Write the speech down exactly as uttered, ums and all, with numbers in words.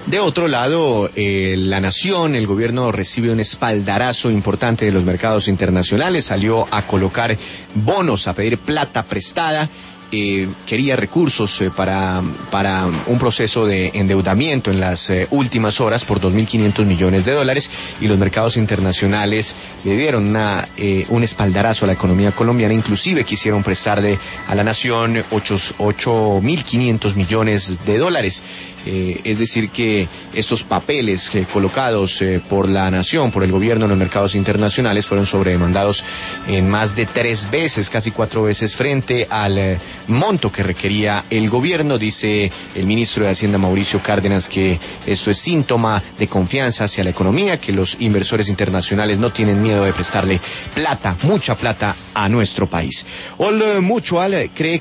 De otro lado, eh, la nación, el gobierno recibe un espaldarazo importante de los mercados internacionales, salió a colocar bonos, a pedir plata prestada. Eh, quería recursos eh, para para un proceso de endeudamiento en las eh, últimas horas por dos mil quinientos millones de dólares, y los mercados internacionales le dieron una, eh, un espaldarazo a la economía colombiana. Inclusive quisieron prestarle a la nación ocho mil quinientos millones de dólares. Eh, es decir que estos papeles eh, colocados eh, por la nación, por el gobierno en los mercados internacionales, fueron sobredemandados en más de tres veces, casi cuatro veces, frente al eh, monto que requería el gobierno. Dice el ministro de Hacienda, Mauricio Cárdenas, que esto es síntoma de confianza hacia la economía, que los inversores internacionales no tienen miedo de prestarle plata, mucha plata, a nuestro país. Old Mutual cree